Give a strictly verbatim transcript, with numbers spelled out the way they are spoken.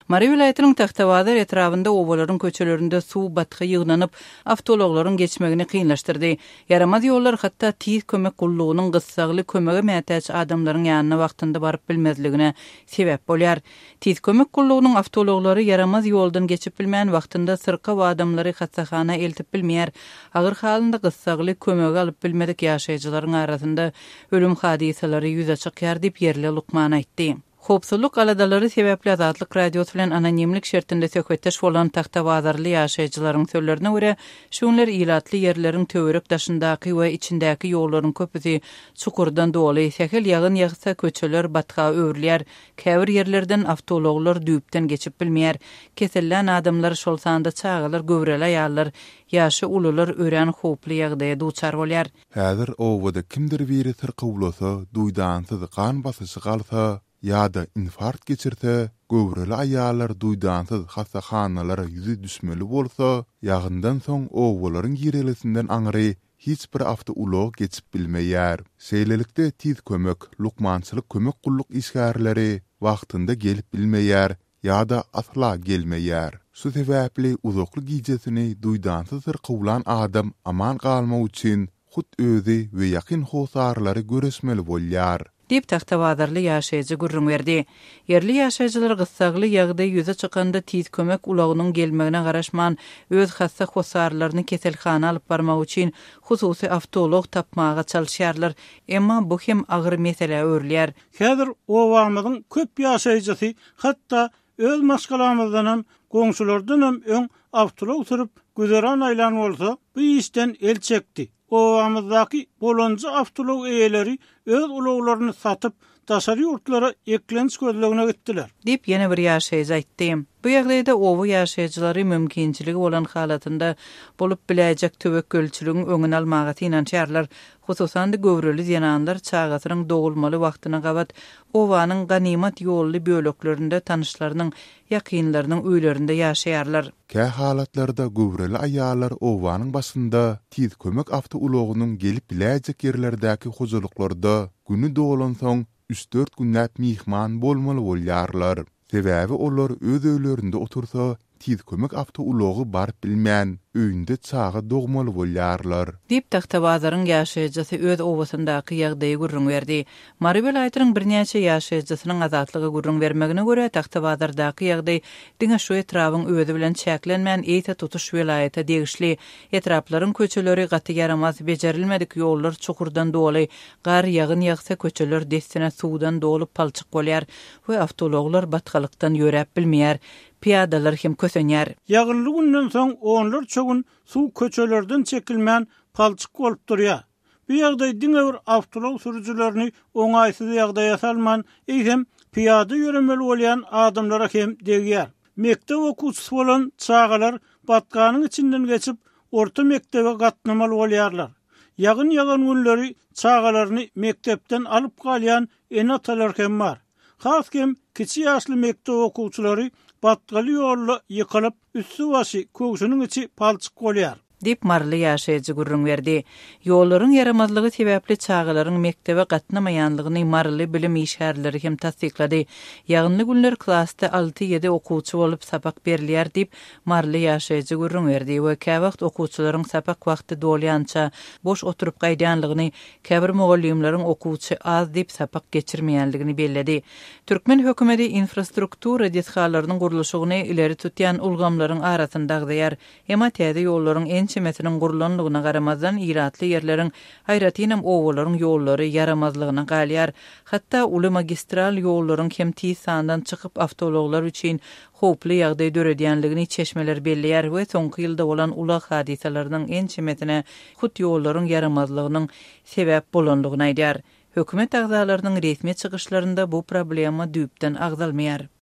Mari vilayetinin Taxtavazar etrafında ovaların köçelerinde su batqı yığınanıp avtologların geçmegini kıyınlaştırdı. Yaramaz yollar hatta tiz kömek kulluğunun gıssaglı kömege mätäç adamların yanına wagtynda barıp bilmezligine sebep bolýar. Tiz kömek kulluğunun avtologları yaramaz yoldan geçip bilmeyen wagtynda sırka we adamları hassahana eltip bilmeýär. Agyr halynda gıssagly kömege alyp bilmedik ýaşaýjylaryň arasynda ölüm hadiselary ýüze çykýar diýip yerli Lukman aýtdy. Hopsuluk aladalary sebäpli Azatlyk radiosu bilen anonimlik şertinde söhbetdeş bolan Taxtavazarly ýaşaýjylaryň sözlerine görä, şunlar ilatly yerleriň töwerek daşyndaky we içindäki ýollaryň köpüsi çukurdan doly, sähel ýagyn ýagsa köçeler batga öwürlýär, käbir yerlerden avtologlar düýpden geçip bilmeýär, kesellen adamlar şol sanda çağalar göwrele ýallar, ýaşy ulular ören hoply ýagdaýa duçar bolýar. Häzir owada kimdir biri tyrkywlasa, duýdansyz kan basysy galsa, ýa-da infart geçirse, göwreli aýallar duýdansyz hassahanalara ýüzi düşmeli bolsa, ýagyndan soň owalaryň girelisinden aňyry hiç bir hafta ulog geçip bilmeýär. Şeýlelikde tiz kömek, lukmançylyk kömek gulluk işgärleri wagtynda gelip bilmeýär ýa-da asla gelmeýär. Şu sebäpli uzakly gijesini duýdansyz tyrkywlan adam aman galmak üçin hut özi we ýakyn hosarlary göresmeli bolýar. Dip Taxtavazarly ýaşaýjy gurrun berdi. Yerli ýaşaýjylar gyssagly ýagdaý ýüze çykanda tiz kömek ulagynyň gelmegine garaşman öz hassa hosarlaryny keselhana alyp barmak üçin hususy avtolog tapmaga çalyşýarlar. Emma bu hem agyr mesele öwrülýär. Häzir owamyzyň köp ýaşaýjysy hatda öz maşgalamyzdan goňşulardan hem öň avtolog sürüp güzeran aýlan bolsa, bu işden el çekdi. Owamyzdaky bolonjy avtolog eýeleri öz ulaglaryny satyp daşary ýurtlara eklenç gözlegine gitdiler. Dip ýene bir ýaşaýjy aýtdy. Bu ýagdaýda owa ýaşaýjylary mümkinçiligi bolan halatynda bolup biläjek töwek gölçülügiň öňüni almaga tinançýarlar. Hususan da göwreli ýananlar çağatyryň dogulmaly wagtyna gabat owanyň ganimat ýolly böleklerinde tanışlarynyň ýakynlarynyň öýlerinde ýaşaýarlar. Kä halatlarda göwreli aýallar owanyň başynda tiz kömek awto ulagynyň gelip biläjek ýerlerdäki hojuluklarda günü dogulan soň üç dört günnäp mihman bolmaly bolýarlar. Sebäbi olar öz öýlerinde otursa tiz kömek awto ulagy barıp bilmän öýünde çağa dogmaly bolýarlar. Dip Taxtavazaryň ýaşaýjysy öz owasyndaky ýagdaýy gurrun berdi. Mari vilayatynyň birnäçe ýaşaýjysynyň azatlygy gurrun bermegine görä Taxtavazardaky ýagdaý diňe şu etrawyň özi bilen çäklenmän eýte tutuş vilayata degişli. Etraplaryň köçeleri gaty yaramaz, bejerilmedik ýollar çukurdan doly, gar ýagyn ýagsa köçeler destine suwdan dolup palçyk bolýar we avtologlar batgalykdan ýörep bilmeýär. Piyadalar hem kösenýär. Ýagynly günden soň onlar çogun suw köçelerden çekilmän palçyk bolup durýar. Bu ýagdaý diňe bir avtolog sürüjilerini oňaýsyz ýagdaýa salman, eýsem piyada ýöremeli bolýan adamlara hem degýär. Mektep okuwçysy bolan çağalar batganyň içinden geçip orta mektebe gatnamaly bolýarlar. Ýagyn ýagan günleri çağalaryny mektepden alyp galýan enatalar hem bar. Haskem kiçi ýaşly mektep okuwçylary batgaly ýolla ýykylyp üstü başy kökşüniň içi palçyk bolýar. Dip marly ýaşaýjy gurrun berdi. Ýollaryň yaramazlygy sebäpli çağalaryň mektebe gatnamaýanlygyny marly bilim işgärleri hem tasdiklady. Ýagynly günler klassda alty ýedi okuwçy bolup sabak berilýär dip marly ýaşaýjy gurrun berdi we käwagt okuwçylaryň sabak wagty dolýança boş oturup gaýdanlygyny, käbir mugallimleriň okuwçy az dip sabak geçirmeýänligini belledi. Türkmen hökümeti infrastruktura dethallarynyň gurulşygyny ileri tutýan ulgamlaryň arasynda ýar. Emma täze ýollaryň en çemetinin gurulanlygyna garamazdan iratly yerleriň haýratynam owalaryň ýollary yaramazlygyna galýar. Hatda uly magistral ýollaryň hem tiz sandan çykyp avtologlar üçin hoply ýagdaý döredýänligini çeşmeler belliýär we soňky ýylda bolan ulag hadisalarynyň en çemetine hut ýollaryň yaramazlygynyň sebäp bolanlygyny aýdýar. Hökümet agzalarynyň resmi çygyşlarynda bu problema düýpden agzalmaýar.